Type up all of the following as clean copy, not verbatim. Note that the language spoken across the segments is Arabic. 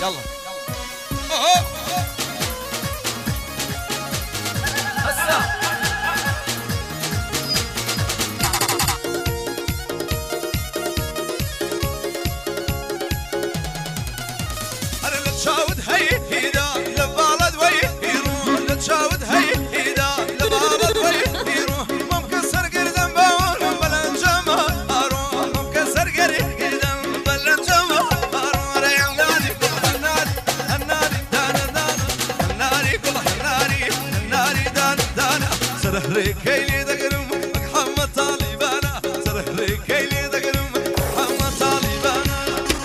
يلا هسه تشاود هي هيدا لبالد وي يروح تشاود هي هيدا لبالد وي يروح ممكن سرقر ذنبه بلا جمع اروح ممكن سرقر ذنبه بلا جمع اروح ريالي الناري دانا دانا الناري كل الناري دانا دانا سرهري كيلي دقرم محمد طالبانا سرهري كيلي دقرم محمد طالبانا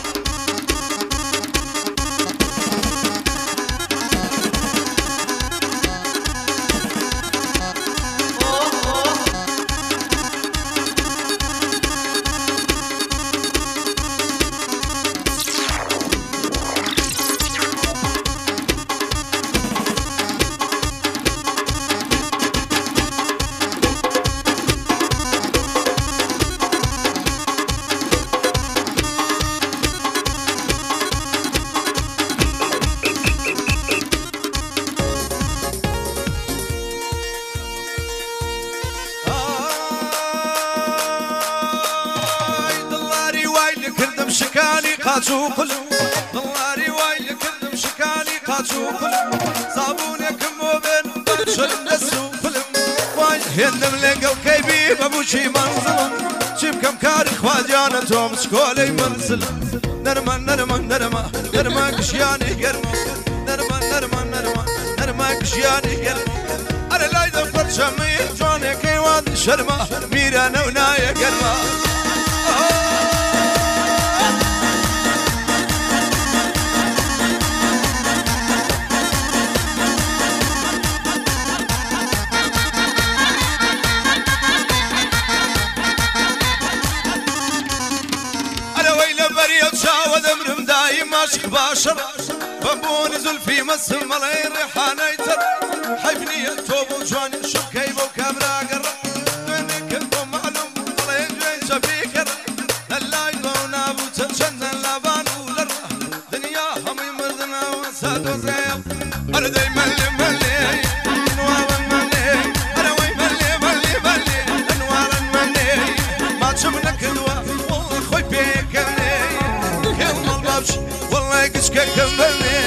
شكاني قاتو قلم ضلاري وايل كلم شكاني قاتو قلم صابونك موبن بنشل نسو قلم وايل هندم لقو كيبي بابوشي منظلم شيب كم كاري خواجانا توم سكولي منزل نرما نرما نرما نرما قشياني قرما نرما نرما نرما نرما قشياني قرما أنا لا يدفر شمي جواني كيوان شرما ميرانا ونايا قرما عاشق باشر بابون زلفي مسم ملاي ريحانه يتر حبني توب وجواني شكيب وكاميرا قرب منك انتم معلوم ملاي جاي شفيكر لا يضونا ابو تنشن لابان ولر دنيا هم يمرضنا وساد وزيب انا دايما ملي انوار ملي انا وي ملي انوار ملي ما تشمنا كدوه والله خوي بيك كلمه البابش والله قش كملني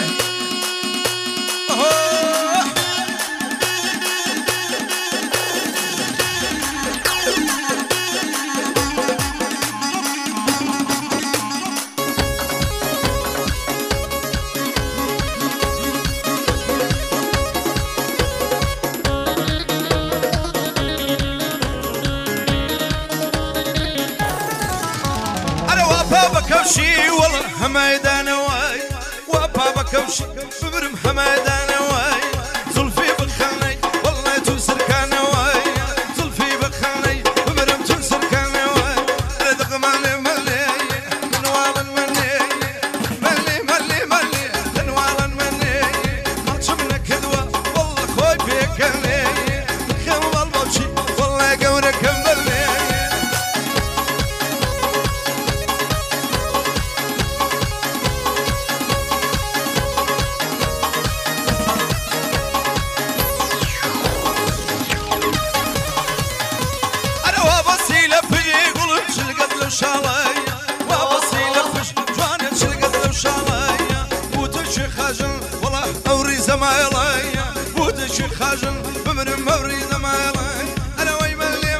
انا وابا بكوشي والله ميدان واي وابا بكوشي ببرم حميدان واي زلفي بخلني والله تنسر كان واي زلفي بخلني ببرم تنسر كان واي رزق ملي ملي منوالا مني ملي منوالا مني ما تشمنا كدوه والله خوي بيكلي خيم البوشي والله قورك ملي شالي وابصيله فش جواني شلقت له شالي وتشي خاجن والله اوري زمايلي وتشي خاجن بمن موري زمايلي انا وي ملي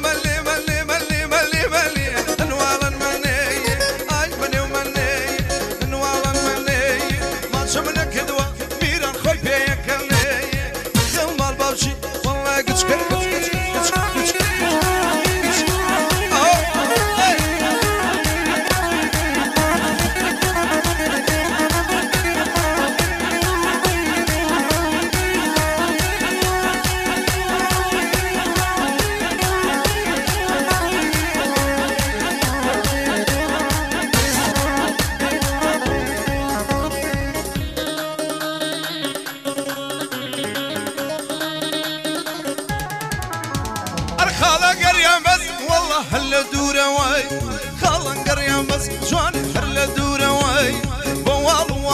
انوالا مني اي مني ومني انوالا مني ما تشمنا كدوه ميران خوي بيكلي خيم البابشي والله قش هلا دورة واي خالن قريان بس جواني هلا دورة واي بوال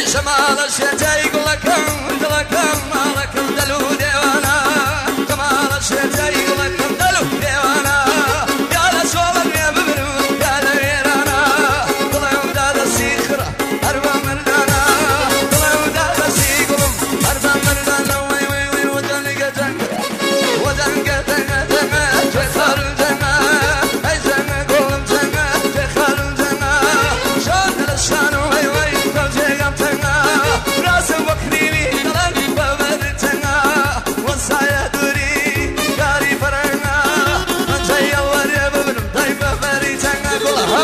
شمال الشتاء يقول لكم مالكم دلو ديوانا شمال الشتاء يقول لكم دلو ديوانا يا لسوال يا ببرو يا لويرانا طلعوا داد السيخرة أربع مردانا طلعوا داد السيخرم أربع مردانا وي وي وي وزن قتن تخار الجنة أي جنة قولم جنة تخار الجنة شان الشان وي وي توجه قمتنا راس وكريمي طلع ببرتنا وصايا دوري قاري فرنا من جاي الوري ببرم طيب ببرتنا كلها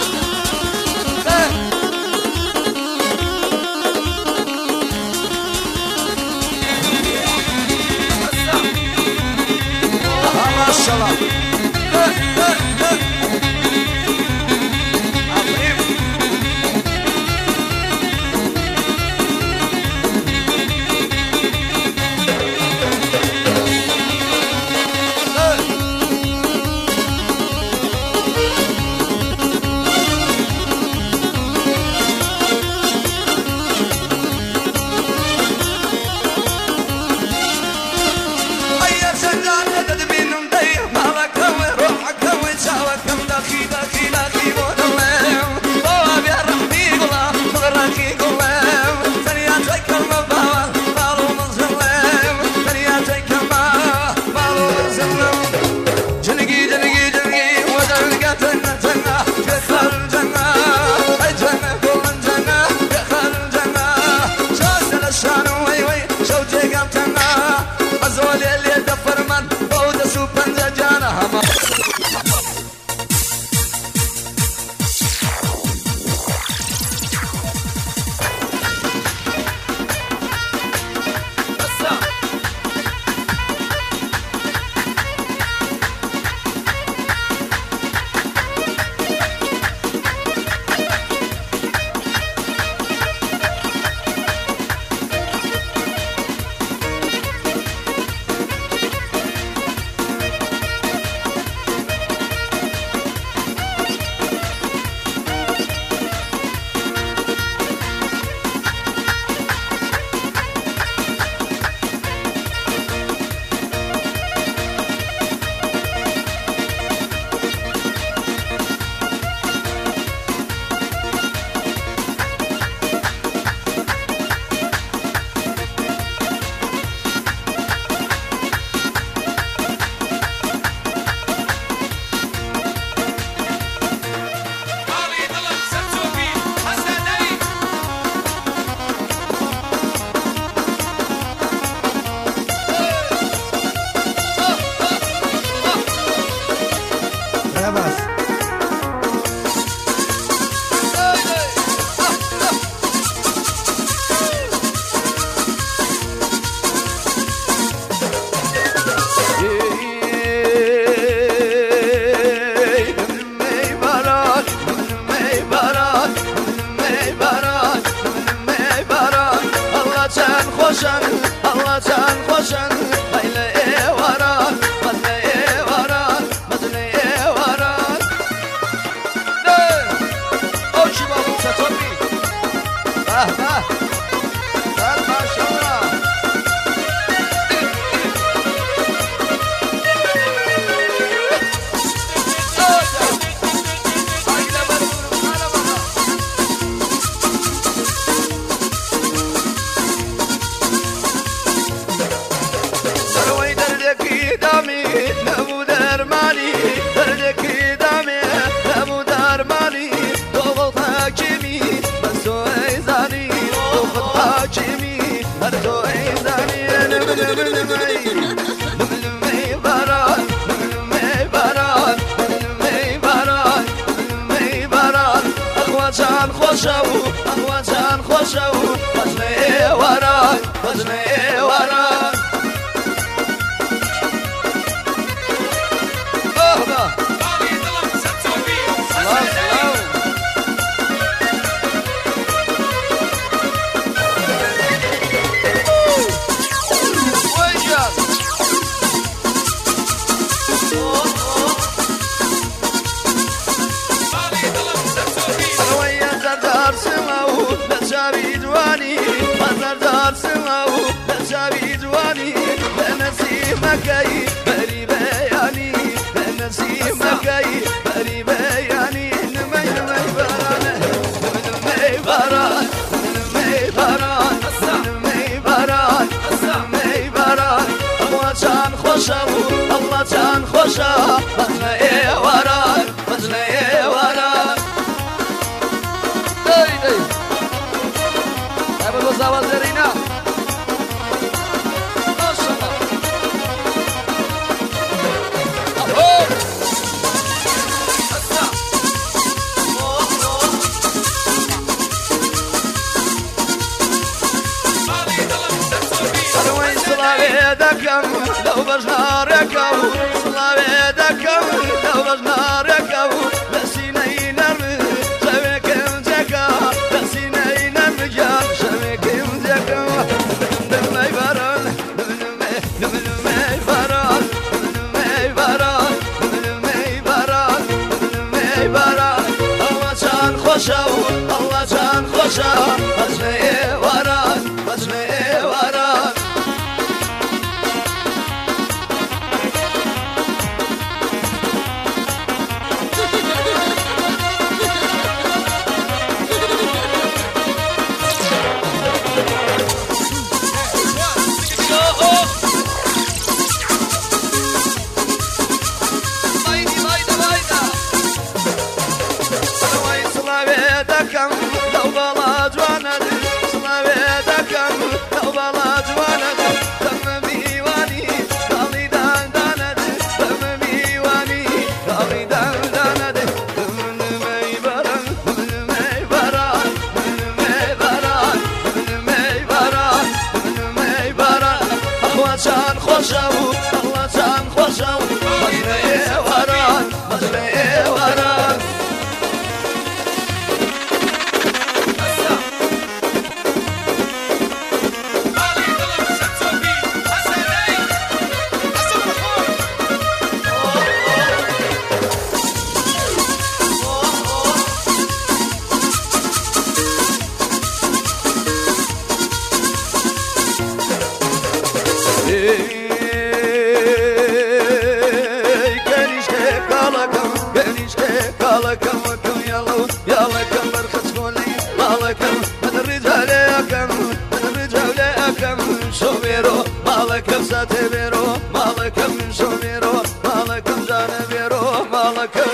ما شاء الله سماو لجابي دواني نسيمكي بري بياني نسيمكي بري بياني نمي نمي بران نمي بران نمي بران نمي بران نمي بران الله كان خوشا الله كان خوشا بدنا ايه وران بدنا ايه وران اي ابو زوازرينا ما شاء الله اهو اسمع انا وين صلاة دكم لو بجنا ركب صلاة دكم لو بجنا ركب لسيني نرمي شبكم جكا لسيني نرمي جاب شبكم جكا نمي بران نمي بران نمي بران نمي بران نمي بران الله كان خوشا الله كان خوشا بجني وران بجني وران دكم لو بلا جواند صلاة دكم لو بلا جواند دم ميواني قالي دان داند دم ميواني قالي دان داند من ميبران من ميبران من ميبران من ميبران من ميبران الله كان خوشا الله كان خوشا مجني وران مجني وران مالكم ساتبيرو مالكم شوميرو مالكم جانبيرو مالكم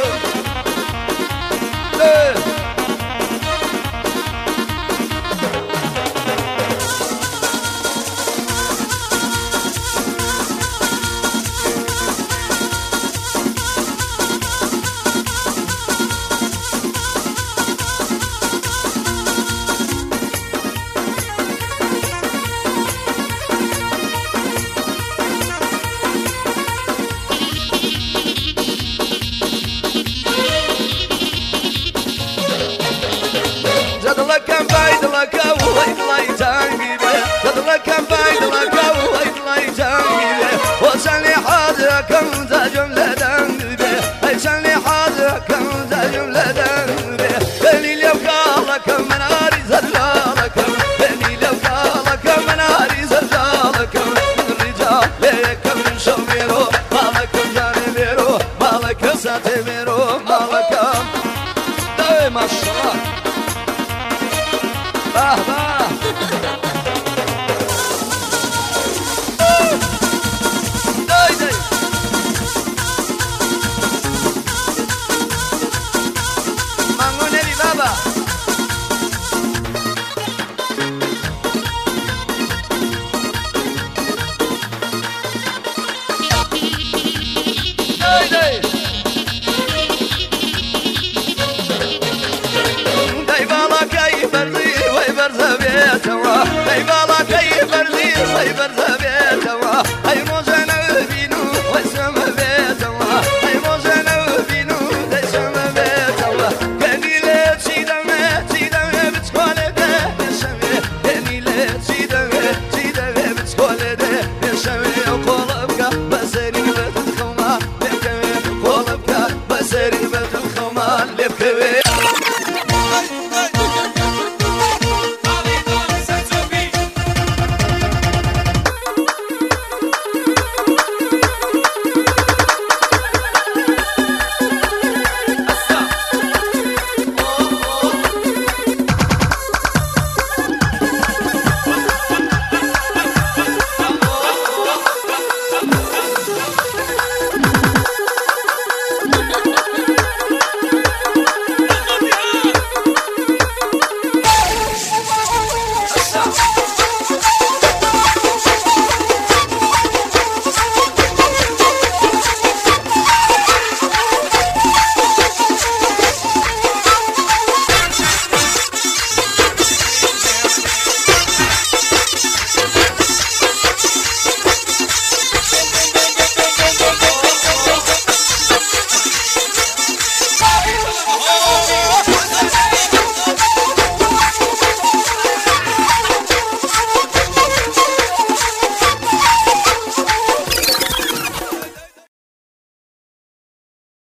لكم بايد لك ويد لا يتانقي لكم بايد لك ويد لا يتانقي وسني حاجكم ذا جملة دنقي سني حاجكم ذا جملة دنقي بني لو قالكم من أريز رجالكم بني لو قالكم من أريز رجالكم من رجال ليكم من شوميرو مالكم جانبيرو مالكم ساتبيرو مالكم ما شاء الله